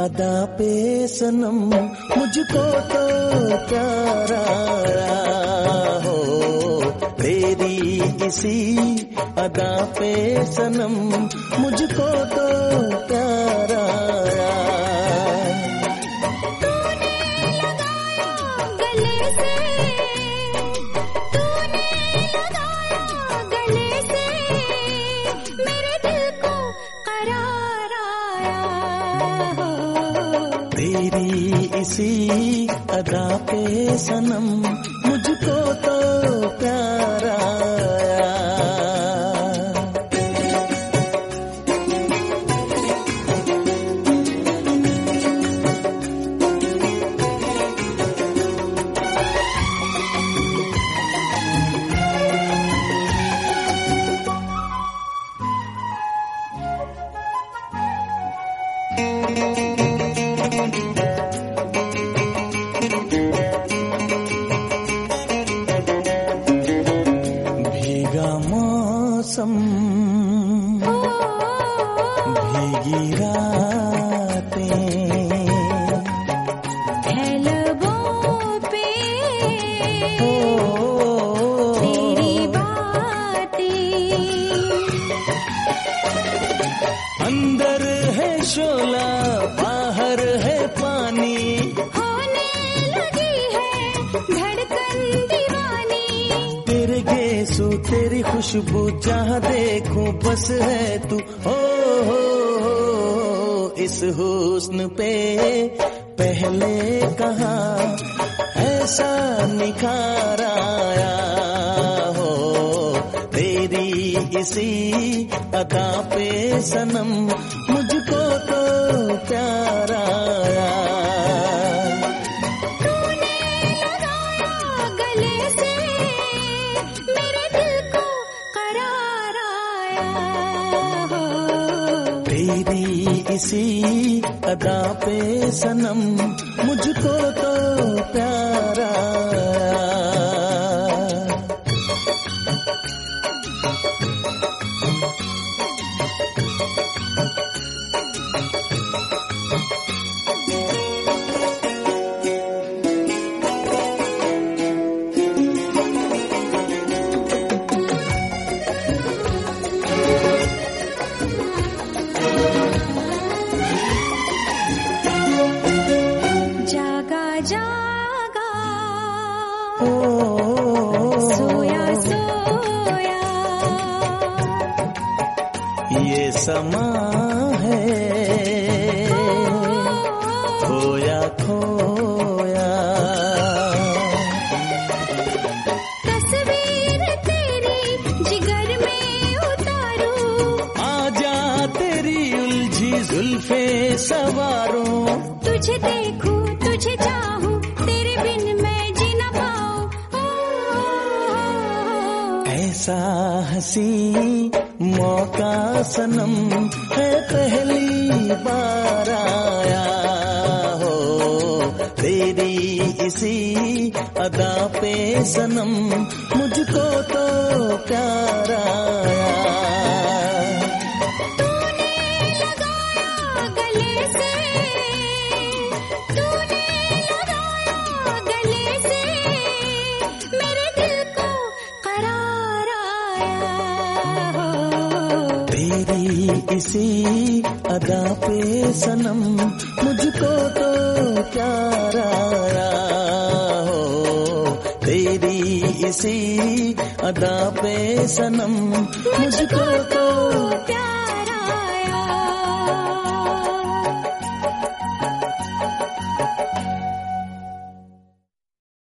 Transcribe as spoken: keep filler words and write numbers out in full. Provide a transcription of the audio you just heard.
अदा पे सनम मुझको तो प्यार आया हो, तेरी इसी अदा पे सनम मुझको तो प्यार आया। तेरी इसी अदा पे सनम मुझको तो प्यार आया। भीगा मौसम भीगी रातें है लबों पे तेरी बातें, अंदर है शोला बाहर है पानी, होने लगी है धड़कन दीवानी। तेरे गेसू तेरी खुशबू जहाँ देखूं बस है तू, हो हो हो इस हुस्न पे पहले कहाँ ऐसा निखार आया हो, तेरी इसी अदा पे सनम मुझको तो प्यार आया। तेरी इसी अदा पे सनम मुझको तो प्यार आया। जागा जागा ओ सोया सोया, ये समा है खोया खोया, तस्वीर तेरी जिगर में उतारूं, आजा तेरी उलझी जुल्फे सवारों, तुझे देखूं तुझे चाहूं तेरे बिन मैं जी न पाऊं। ऐसा हंसी मौका सनम है पहली बार आया हो, तेरी इसी अदा पे सनम मुझको तो प्यार आया। तेरी इसी अदा पे सनम मुझको तो प्यार आया हो, तेरी इसी अदा पे सनम मुझको तो